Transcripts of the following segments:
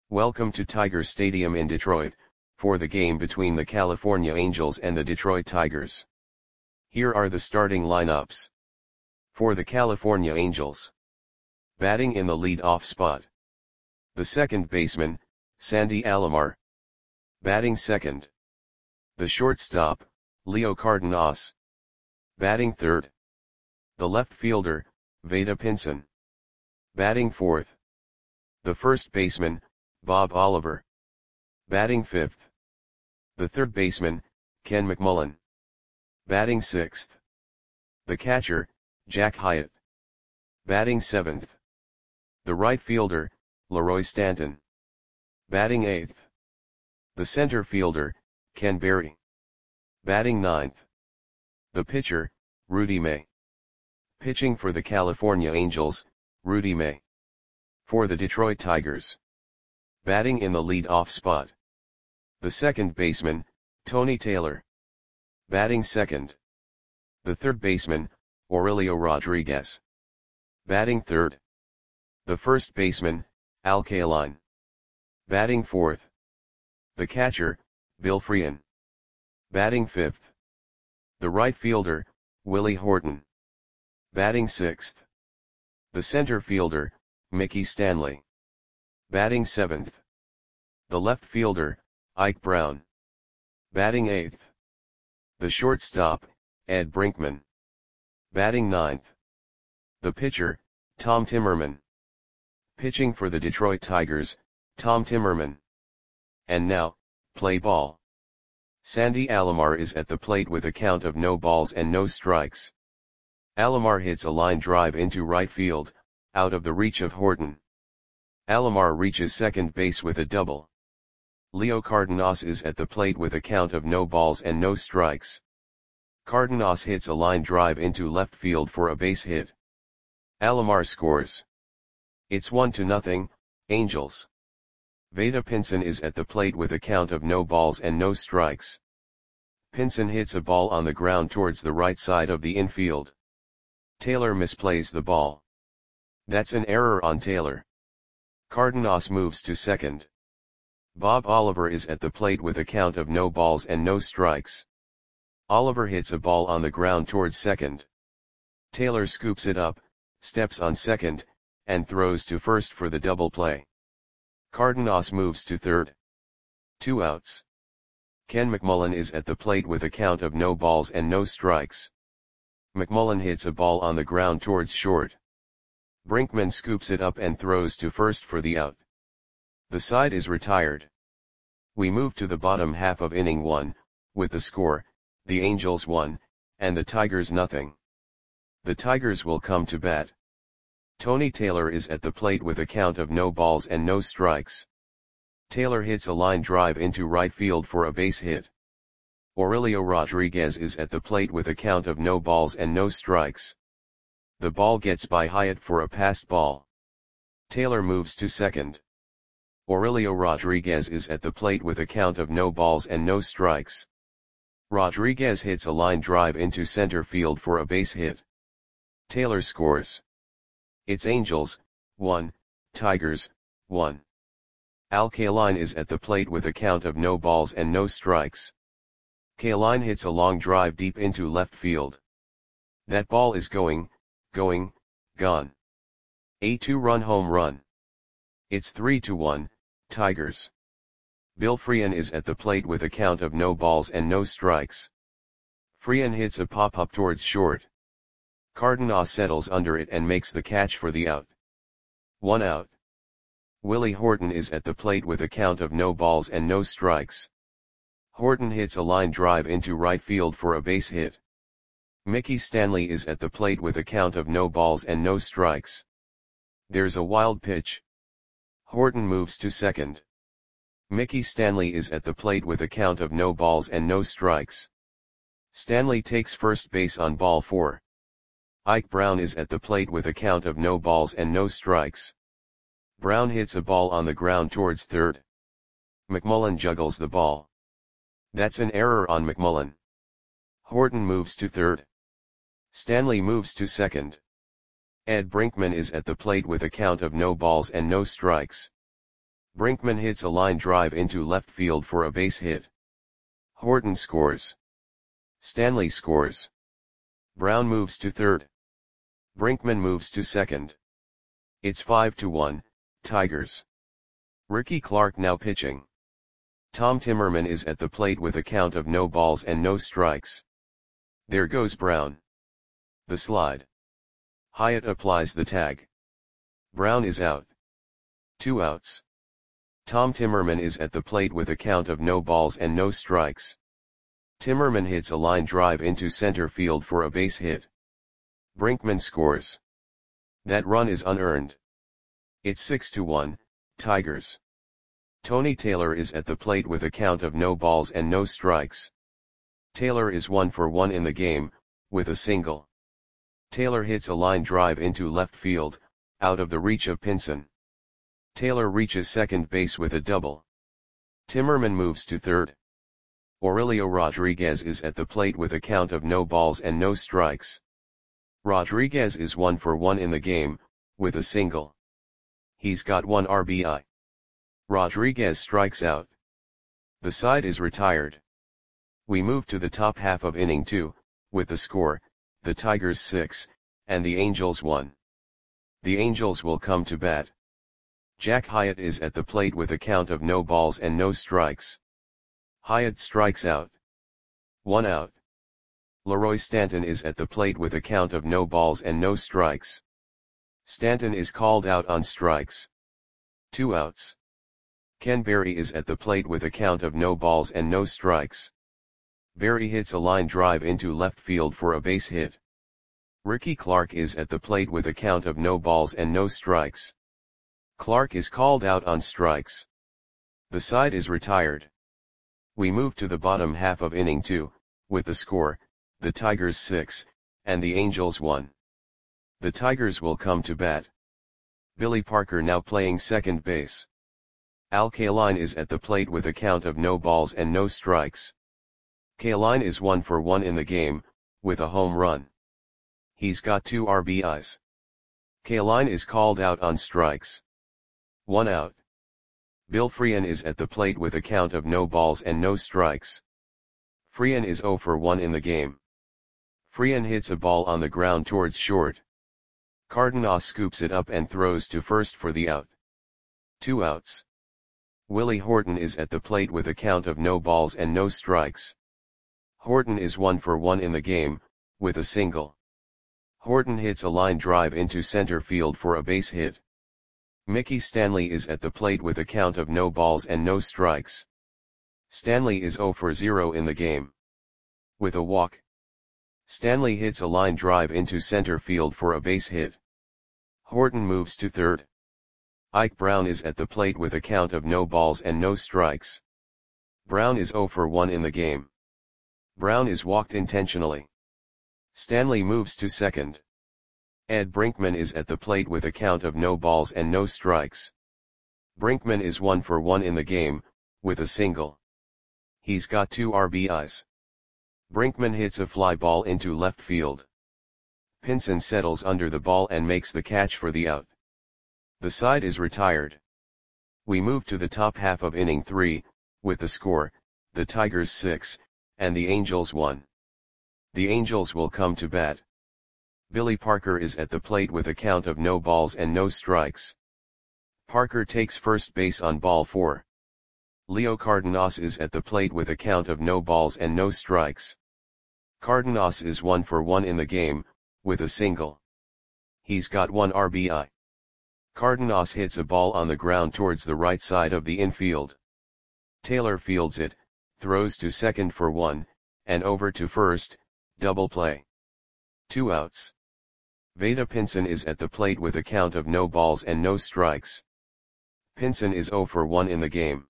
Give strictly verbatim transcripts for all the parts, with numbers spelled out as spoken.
Welcome to Tiger Stadium in Detroit, for the game between the California Angels and the Detroit Tigers. Here are the starting lineups. For the California Angels. Batting in the lead-off spot. The second baseman, Sandy Alomar. Batting second. The shortstop, Leo Cardenas. Batting third. The left fielder, Vada Pinson. Batting fourth. The first baseman, Bob Oliver. Batting fifth. The third baseman, Ken McMullen. Batting sixth. The catcher, Jack Hyatt. Batting seventh. The right fielder, Leroy Stanton. Batting eighth. The center fielder, Ken Berry. Batting ninth. The pitcher, Rudy May. Pitching for the California Angels, Rudy May. For the Detroit Tigers. Batting in the lead-off spot. The second baseman, Tony Taylor. Batting second. The third baseman, Aurelio Rodriguez. Batting third. The first baseman, Al Kaline. Batting fourth. The catcher, Bill Freehan. Batting fifth. The right fielder, Willie Horton. Batting sixth. The center fielder, Mickey Stanley. Batting seventh. The left fielder, Ike Brown. Batting eighth. The shortstop, Ed Brinkman. Batting ninth. The pitcher, Tom Timmerman. Pitching for the Detroit Tigers, Tom Timmerman. And now, play ball. Sandy Alomar is at the plate with a count of no balls and no strikes. Alomar hits a line drive into right field, out of the reach of Horton. Alomar reaches second base with a double. Leo Cardenas is at the plate with a count of no balls and no strikes. Cardenas hits a line drive into left field for a base hit. Alomar scores. It's one to nothing, Angels. Vada Pinson is at the plate with a count of no balls and no strikes. Pinson hits a ball on the ground towards the right side of the infield. Taylor misplays the ball. That's an error on Taylor. Cardenas moves to second. Bob Oliver is at the plate with a count of no balls and no strikes. Oliver hits a ball on the ground towards second. Taylor scoops it up, steps on second, and throws to first for the double play. Cardenas moves to third. Two outs. Ken McMullen is at the plate with a count of no balls and no strikes. McMullen hits a ball on the ground towards short. Brinkman scoops it up and throws to first for the out. The side is retired. We move to the bottom half of inning one, with the score, the Angels one, and the Tigers nothing. The Tigers will come to bat. Tony Taylor is at the plate with a count of no balls and no strikes. Taylor hits a line drive into right field for a base hit. Aurelio Rodriguez is at the plate with a count of no balls and no strikes. The ball gets by Hyatt for a passed ball. Taylor moves to second. Aurelio Rodriguez is at the plate with a count of no balls and no strikes. Rodriguez hits a line drive into center field for a base hit. Taylor scores. It's Angels, one, Tigers, one. Al Kaline is at the plate with a count of no balls and no strikes. Kaline hits a long drive deep into left field. That ball is going, going, gone. A two-run home run. It's three to one, Tigers. Bill Freehan is at the plate with a count of no balls and no strikes. Freehan hits a pop-up towards short. Cardenas settles under it and makes the catch for the out. One out. Willie Horton is at the plate with a count of no balls and no strikes. Horton hits a line drive into right field for a base hit. Mickey Stanley is at the plate with a count of no balls and no strikes. There's a wild pitch. Horton moves to second. Mickey Stanley is at the plate with a count of no balls and no strikes. Stanley takes first base on ball four. Ike Brown is at the plate with a count of no balls and no strikes. Brown hits a ball on the ground towards third. McMullen juggles the ball. That's an error on McMullen. Horton moves to third. Stanley moves to second. Ed Brinkman is at the plate with a count of no balls and no strikes. Brinkman hits a line drive into left field for a base hit. Horton scores. Stanley scores. Brown moves to third. Brinkman moves to second. It's five to one, Tigers. Ricky Clark now pitching. Tom Timmerman is at the plate with a count of no balls and no strikes. There goes Brown. The slide. Hyatt applies the tag. Brown is out. Two outs. Tom Timmerman is at the plate with a count of no balls and no strikes. Timmerman hits a line drive into center field for a base hit. Brinkman scores. That run is unearned. It's six to one, Tigers. Tony Taylor is at the plate with a count of no balls and no strikes. Taylor is one for one in the game, with a single. Taylor hits a line drive into left field, out of the reach of Pinson. Taylor reaches second base with a double. Timmerman moves to third. Aurelio Rodriguez is at the plate with a count of no balls and no strikes. Rodriguez is one for one in the game, with a single. He's got one R B I. Rodriguez strikes out. The side is retired. We move to the top half of inning two, with the score, the Tigers six, and the Angels one. The Angels will come to bat. Jack Hyatt is at the plate with a count of no balls and no strikes. Hyatt strikes out. One out. Leroy Stanton is at the plate with a count of no balls and no strikes. Stanton is called out on strikes. Two outs. Ken Berry is at the plate with a count of no balls and no strikes. Berry hits a line drive into left field for a base hit. Ricky Clark is at the plate with a count of no balls and no strikes. Clark is called out on strikes. The side is retired. We move to the bottom half of inning two, with the score, the Tigers six, and the Angels one. The Tigers will come to bat. Billy Parker now playing second base. Al Kaline is at the plate with a count of no balls and no strikes. Kaline is one for one in the game, with a home run. He's got two R B Is. Kaline is called out on strikes. One out. Bill Freehan is at the plate with a count of no balls and no strikes. Freehan is zero for one in the game. Freehan hits a ball on the ground towards short. Cardenas scoops it up and throws to first for the out. Two outs. Willie Horton is at the plate with a count of no balls and no strikes. Horton is one for one in the game, with a single. Horton hits a line drive into center field for a base hit. Mickey Stanley is at the plate with a count of no balls and no strikes. Stanley is zero for zero in the game. With a walk. Stanley hits a line drive into center field for a base hit. Horton moves to third. Ike Brown is at the plate with a count of no balls and no strikes. Brown is zero for one in the game. Brown is walked intentionally. Stanley moves to second. Ed Brinkman is at the plate with a count of no balls and no strikes. Brinkman is one for one in the game, with a single. He's got two R B Is. Brinkman hits a fly ball into left field. Pinson settles under the ball and makes the catch for the out. The side is retired. We move to the top half of inning three, with the score, the Tigers six, and the Angels one. The Angels will come to bat. Billy Parker is at the plate with a count of no balls and no strikes. Parker takes first base on ball four. Leo Cardenas is at the plate with a count of no balls and no strikes. Cardenas is one for one in the game, with a single. He's got one R B I. Cardenas hits a ball on the ground towards the right side of the infield. Taylor fields it, throws to second for one, and over to first, double play. Two outs. Vada Pinson is at the plate with a count of no balls and no strikes. Pinson is zero for one in the game.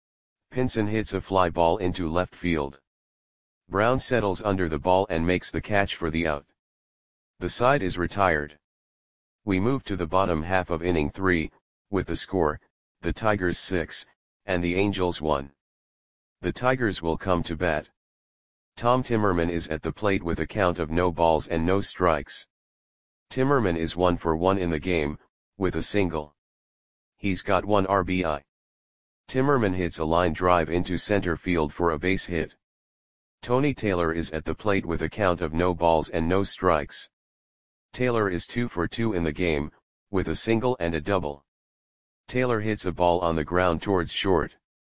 Pinson hits a fly ball into left field. Brown settles under the ball and makes the catch for the out. The side is retired. We move to the bottom half of inning three, with the score, the Tigers six, and the Angels one. The Tigers will come to bat. Tom Timmerman is at the plate with a count of no balls and no strikes. Timmerman is one for one in the game, with a single. He's got one R B I. Timmerman hits a line drive into center field for a base hit. Tony Taylor is at the plate with a count of no balls and no strikes. Taylor is two for two in the game, with a single and a double. Taylor hits a ball on the ground towards short.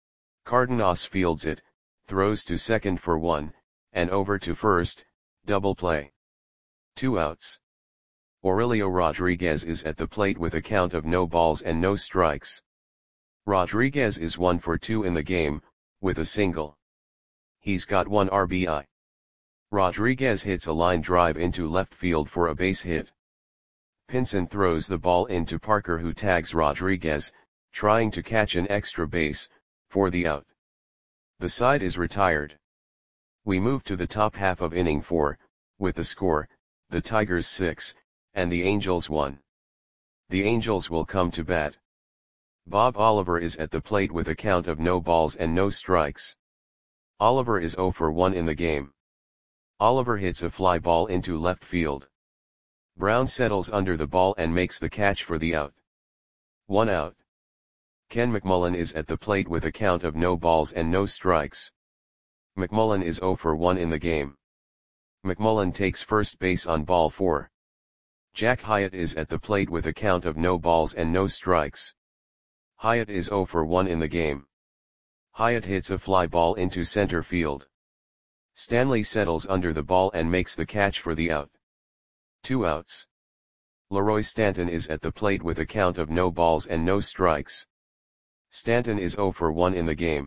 Cardenas fields it, throws to second for one, and over to first, double play. Two outs. Aurelio Rodriguez is at the plate with a count of no balls and no strikes. Rodriguez is one for two in the game, with a single. He's got one R B I. Rodriguez hits a line drive into left field for a base hit. Pinson throws the ball into Parker, who tags Rodriguez, trying to catch an extra base, for the out. The side is retired. We move to the top half of inning four, with the score, the Tigers six, and the Angels one. The Angels will come to bat. Bob Oliver is at the plate with a count of no balls and no strikes. Oliver is zero for one in the game. Oliver hits a fly ball into left field. Brown settles under the ball and makes the catch for the out. One out. Ken McMullen is at the plate with a count of no balls and no strikes. McMullen is zero for one in the game. McMullen takes first base on ball four. Jack Hyatt is at the plate with a count of no balls and no strikes. Hyatt is zero for one in the game. Hyatt hits a fly ball into center field. Stanley settles under the ball and makes the catch for the out. Two outs. Leroy Stanton is at the plate with a count of no balls and no strikes. Stanton is zero for one in the game.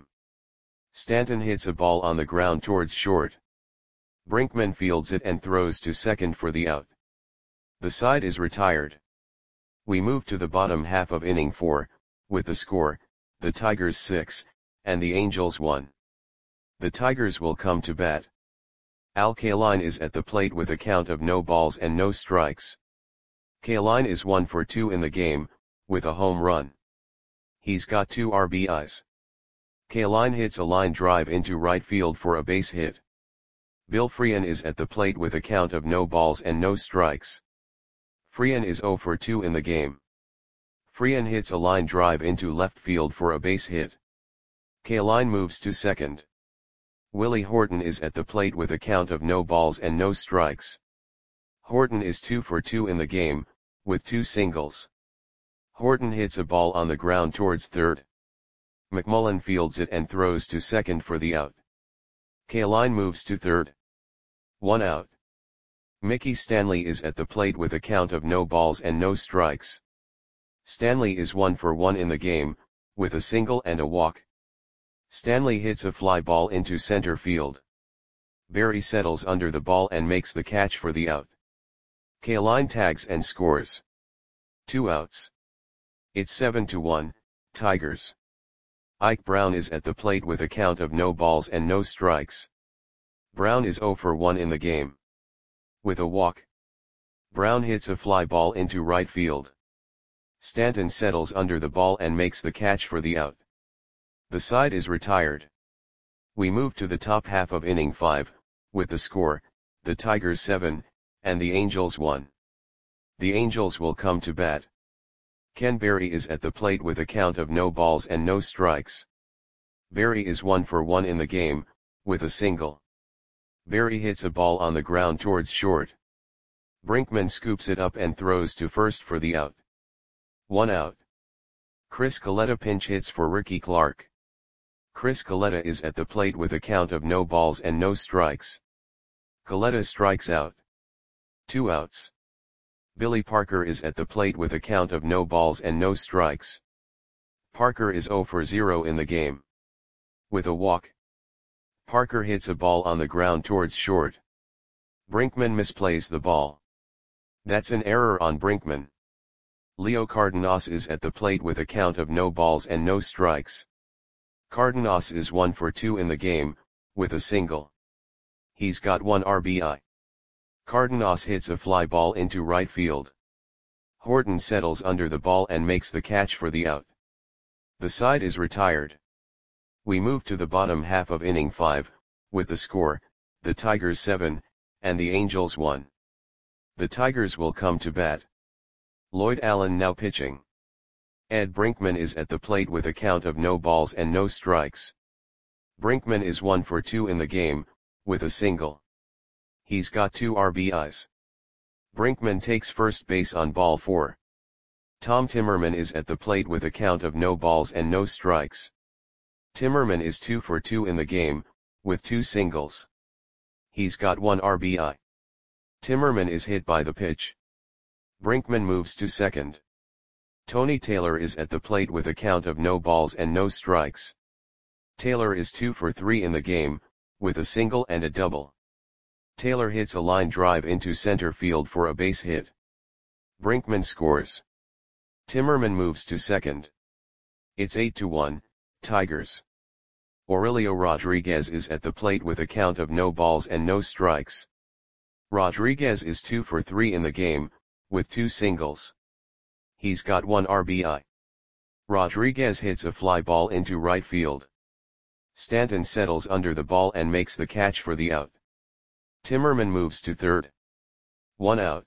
Stanton hits a ball on the ground towards short. Brinkman fields it and throws to second for the out. The side is retired. We move to the bottom half of inning four, with the score, the Tigers six, and the Angels one. The Tigers will come to bat. Al Kaline is at the plate with a count of no balls and no strikes. Kaline is one for two in the game, with a home run. He's got two R B Is. Kaline hits a line drive into right field for a base hit. Bill Freehan is at the plate with a count of no balls and no strikes. Freehan is zero for two in the game. Freehan hits a line drive into left field for a base hit. Kaline moves to second. Willie Horton is at the plate with a count of no balls and no strikes. Horton is two for two in the game, with two singles. Horton hits a ball on the ground towards third. McMullen fields it and throws to second for the out. Kaline moves to third. One out. Mickey Stanley is at the plate with a count of no balls and no strikes. Stanley is one for one in the game, with a single and a walk. Stanley hits a fly ball into center field. Barry settles under the ball and makes the catch for the out. Kaline tags and scores. Two outs. It's seven to one, Tigers. Ike Brown is at the plate with a count of no balls and no strikes. Brown is zero for one in the game. With a walk. Brown hits a fly ball into right field. Stanton settles under the ball and makes the catch for the out. The side is retired. We move to the top half of inning five, with the score, the Tigers seven, and the Angels one. The Angels will come to bat. Ken Berry is at the plate with a count of no balls and no strikes. Berry is one for one in the game, with a single. Berry hits a ball on the ground towards short. Brinkman scoops it up and throws to first for the out. One out. Chris Coletta pinch hits for Ricky Clark. Chris Coletta is at the plate with a count of no balls and no strikes. Coletta strikes out. Two outs. Billy Parker is at the plate with a count of no balls and no strikes. Parker is zero for zero in the game. With a walk. Parker hits a ball on the ground towards short. Brinkman misplays the ball. That's an error on Brinkman. Leo Cardenas is at the plate with a count of no balls and no strikes. Cardenas is one for two in the game, with a single. He's got one R B I. Cardenas hits a fly ball into right field. Horton settles under the ball and makes the catch for the out. The side is retired. We move to the bottom half of inning five, with the score, the Tigers seven, and the Angels one. The Tigers will come to bat. Lloyd Allen now pitching. Ed Brinkman is at the plate with a count of no balls and no strikes. Brinkman is one for two in the game, with a single. He's got two R B Is. Brinkman takes first base on ball four. Tom Timmerman is at the plate with a count of no balls and no strikes. Timmerman is two for two in the game, with two singles. He's got one R B I. Timmerman is hit by the pitch. Brinkman moves to second. Tony Taylor is at the plate with a count of no balls and no strikes. Taylor is two for three in the game, with a single and a double. Taylor hits a line drive into center field for a base hit. Brinkman scores. Timmerman moves to second. It's eight to one, Tigers. Aurelio Rodriguez is at the plate with a count of no balls and no strikes. Rodriguez is two for three in the game, with two singles. He's got one R B I. Rodriguez hits a fly ball into right field. Stanton settles under the ball and makes the catch for the out. Timmerman moves to third. One out.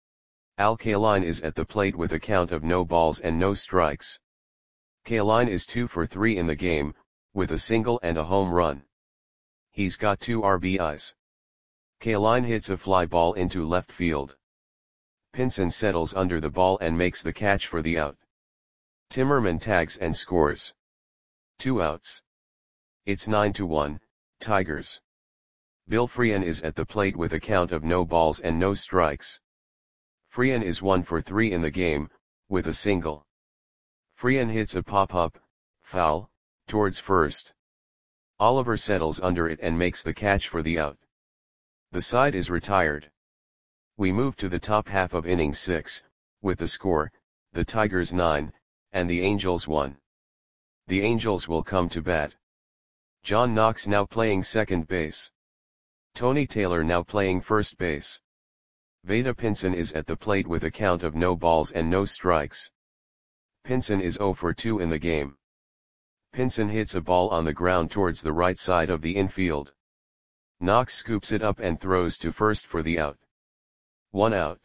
Al Kaline is at the plate with a count of no balls and no strikes. Kaline is two for three in the game, with a single and a home run. He's got two R B Is. Kaline hits a fly ball into left field. Pinson settles under the ball and makes the catch for the out. Timmerman tags and scores. Two outs. It's nine to one, Tigers. Bill Freehan is at the plate with a count of no balls and no strikes. Freehan is one for three in the game, with a single. Freehan hits a pop-up, foul, towards first. Oliver settles under it and makes the catch for the out. The side is retired. We move to the top half of inning six, with the score, the Tigers nine, and the Angels one. The Angels will come to bat. John Knox now playing second base. Tony Taylor now playing first base. Vada Pinson is at the plate with a count of no balls and no strikes. Pinson is zero for two in the game. Pinson hits a ball on the ground towards the right side of the infield. Knox scoops it up and throws to first for the out. One out.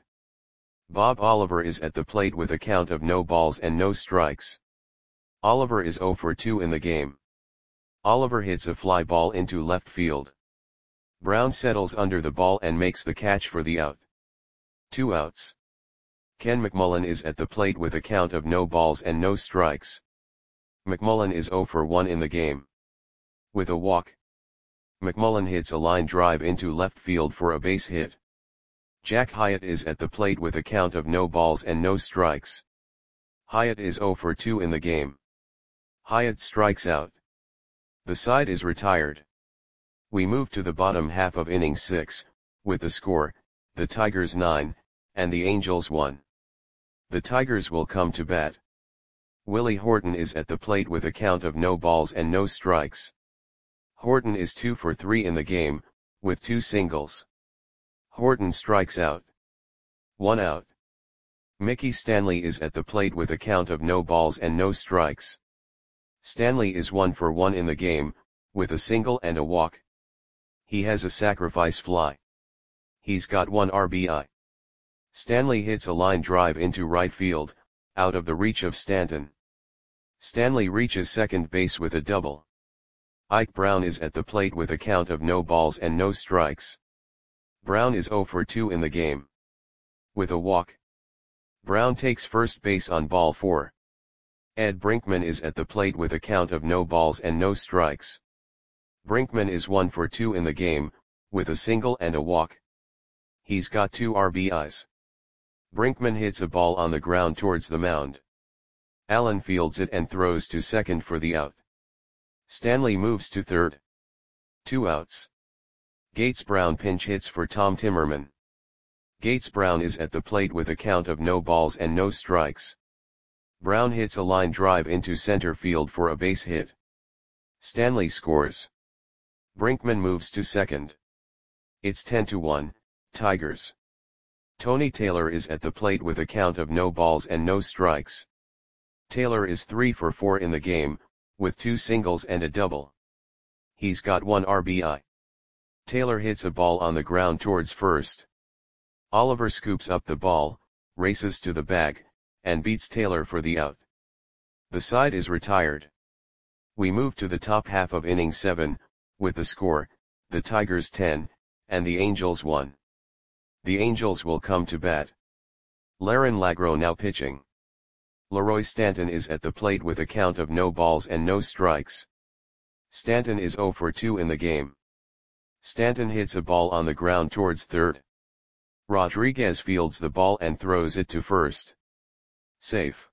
Bob Oliver is at the plate with a count of no balls and no strikes. Oliver is zero for two in the game. Oliver hits a fly ball into left field. Brown settles under the ball and makes the catch for the out. Two outs. Ken McMullen is at the plate with a count of no balls and no strikes. McMullen is zero for one in the game. With a walk. McMullen hits a line drive into left field for a base hit. Jack Hyatt is at the plate with a count of no balls and no strikes. Hyatt is zero for two in the game. Hyatt strikes out. The side is retired. We move to the bottom half of inning six, with the score, the Tigers nine, and the Angels one. The Tigers will come to bat. Willie Horton is at the plate with a count of no balls and no strikes. Horton is two for three in the game, with two singles. Horton strikes out. One out. Mickey Stanley is at the plate with a count of no balls and no strikes. Stanley is one for one in the game, with a single and a walk. He has a sacrifice fly. He's got one R B I. Stanley hits a line drive into right field, out of the reach of Stanton. Stanley reaches second base with a double. Ike Brown is at the plate with a count of no balls and no strikes. Brown is zero for two in the game. With a walk. Brown takes first base on ball four. Ed Brinkman is at the plate with a count of no balls and no strikes. Brinkman is one for two in the game, with a single and a walk. He's got two R B Is. Brinkman hits a ball on the ground towards the mound. Allen fields it and throws to second for the out. Stanley moves to third. Two outs. Gates Brown pinch hits for Tom Timmerman. Gates Brown is at the plate with a count of no balls and no strikes. Brown hits a line drive into center field for a base hit. Stanley scores. Brinkman moves to second. It's ten to one, Tigers. Tony Taylor is at the plate with a count of no balls and no strikes. Taylor is three for four in the game, with two singles and a double. He's got one R B I. Taylor hits a ball on the ground towards first. Oliver scoops up the ball, races to the bag, and beats Taylor for the out. The side is retired. We move to the top half of inning seven, with the score, the Tigers ten, and the Angels one. The Angels will come to bat. Laron Lagro now pitching. Leroy Stanton is at the plate with a count of no balls and no strikes. Stanton is oh for two in the game. Stanton hits a ball on the ground towards third. Rodriguez fields the ball and throws it to first. Safe.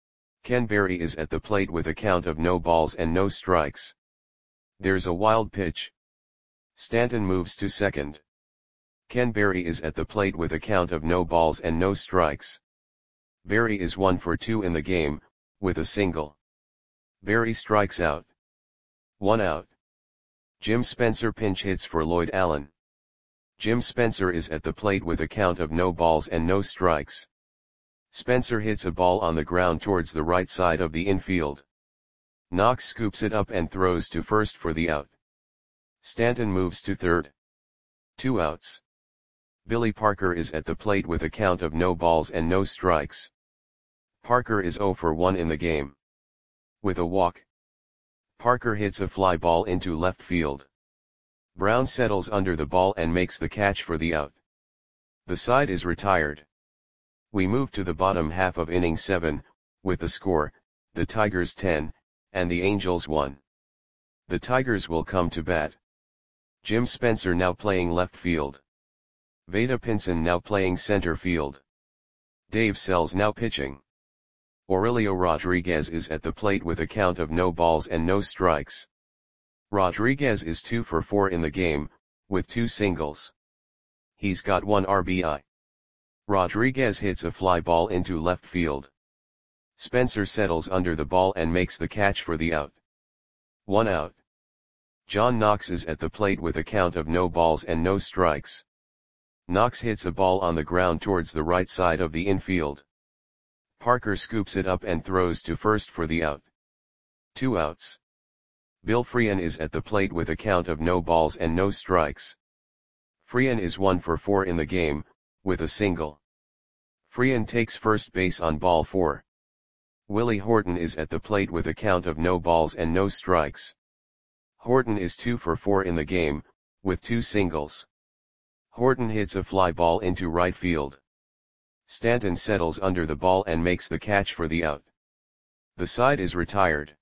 Ken Berry is at the plate with a count of no balls and no strikes. There's a wild pitch. Stanton moves to second. Ken Berry is at the plate with a count of no balls and no strikes. Berry is one for two in the game, with a single. Berry strikes out. One out. Jim Spencer pinch hits for Lloyd Allen. Jim Spencer is at the plate with a count of no balls and no strikes. Spencer hits a ball on the ground towards the right side of the infield. Knox scoops it up and throws to first for the out. Stanton moves to third. Two outs. Billy Parker is at the plate with a count of no balls and no strikes. Parker is oh for one in the game. With a walk. Parker hits a fly ball into left field. Brown settles under the ball and makes the catch for the out. The side is retired. We move to the bottom half of inning seven, with the score, the Tigers ten, and the Angels one. The Tigers will come to bat. Jim Spencer now playing left field. Vada Pinson now playing center field. Dave Sells now pitching. Aurelio Rodriguez is at the plate with a count of no balls and no strikes. Rodriguez is two for four in the game, with two singles. He's got one R B I. Rodriguez hits a fly ball into left field. Spencer settles under the ball and makes the catch for the out. One out. John Knox is at the plate with a count of no balls and no strikes. Knox hits a ball on the ground towards the right side of the infield. Parker scoops it up and throws to first for the out. Two outs. Bill Freehan is at the plate with a count of no balls and no strikes. Freehan is one for four in the game, with a single. Freehan takes first base on ball four. Willie Horton is at the plate with a count of no balls and no strikes. Horton is two for four in the game, with two singles. Horton hits a fly ball into right field. Stanton settles under the ball and makes the catch for the out. The side is retired.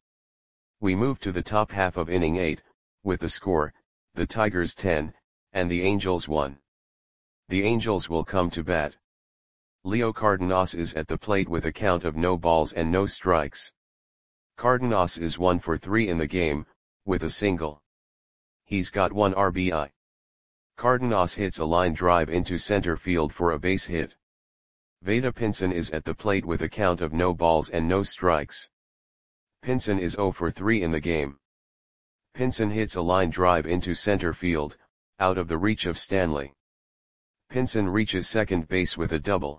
We move to the top half of inning eight, with the score, the Tigers ten, and the Angels one. The Angels will come to bat. Leo Cardenas is at the plate with a count of no balls and no strikes. Cardenas is one for three in the game, with a single. He's got one R B I. Cardenas hits a line drive into center field for a base hit. Vada Pinson is at the plate with a count of no balls and no strikes. Pinson is oh for three in the game. Pinson hits a line drive into center field, out of the reach of Stanley. Pinson reaches second base with a double.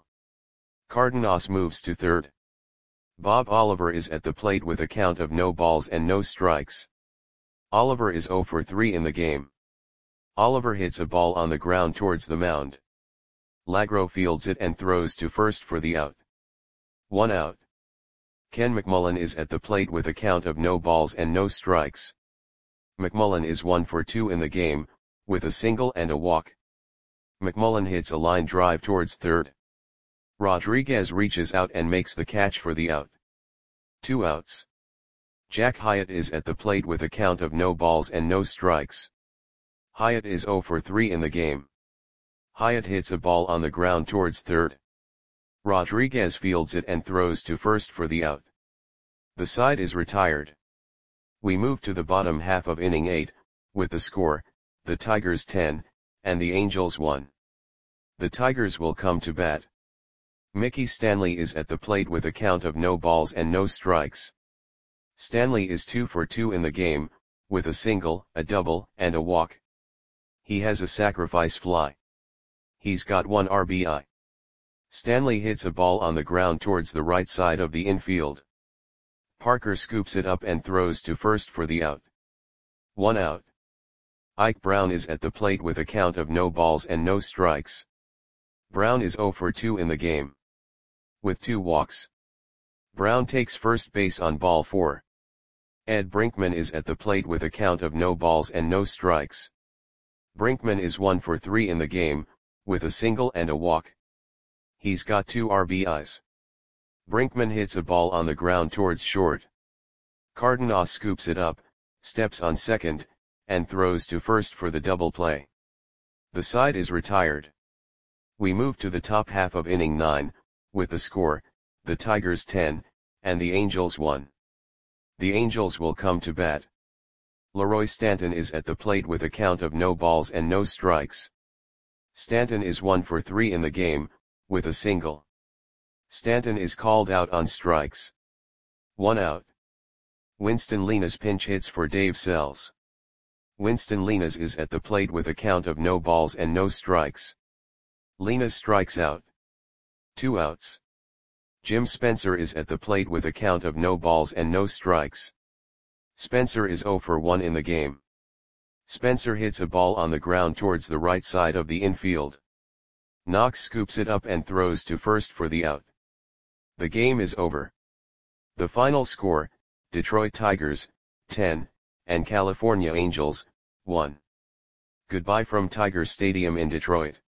Cardenas moves to third. Bob Oliver is at the plate with a count of no balls and no strikes. Oliver is oh for three in the game. Oliver hits a ball on the ground towards the mound. Lagro fields it and throws to first for the out. One out. Ken McMullen is at the plate with a count of no balls and no strikes. McMullen is one for two in the game, with a single and a walk. McMullen hits a line drive towards third. Rodriguez reaches out and makes the catch for the out. Two outs. Jack Hyatt is at the plate with a count of no balls and no strikes. Hyatt is oh for three in the game. Hyatt hits a ball on the ground towards third. Rodriguez fields it and throws to first for the out. The side is retired. We move to the bottom half of inning eight, with the score, the Tigers ten, and the Angels one. The Tigers will come to bat. Mickey Stanley is at the plate with a count of no balls and no strikes. Stanley is two for two in the game, with a single, a double, and a walk. He has a sacrifice fly. He's got one R B I. Stanley hits a ball on the ground towards the right side of the infield. Parker scoops it up and throws to first for the out. One out. Ike Brown is at the plate with a count of no balls and no strikes. Brown is oh for two in the game. With two walks. Brown takes first base on ball four. Ed Brinkman is at the plate with a count of no balls and no strikes. Brinkman is one for three in the game, with a single and a walk. He's got two R B Is. Brinkman hits a ball on the ground towards short. Cardenas scoops it up, steps on second, and throws to first for the double play. The side is retired. We move to the top half of inning nine, with the score, the Tigers ten, and the Angels one. The Angels will come to bat. Leroy Stanton is at the plate with a count of no balls and no strikes. Stanton is one for three in the game, with a single. Stanton is called out on strikes. One out. Winston Lenas pinch hits for Dave Sells. Winston Lenas is at the plate with a count of no balls and no strikes. Lenas strikes out. Two outs. Jim Spencer is at the plate with a count of no balls and no strikes. Spencer is zero for one in the game. Spencer hits a ball on the ground towards the right side of the infield. Knox scoops it up and throws to first for the out. The game is over. The final score, Detroit Tigers, ten, and California Angels, one. Goodbye from Tiger Stadium in Detroit.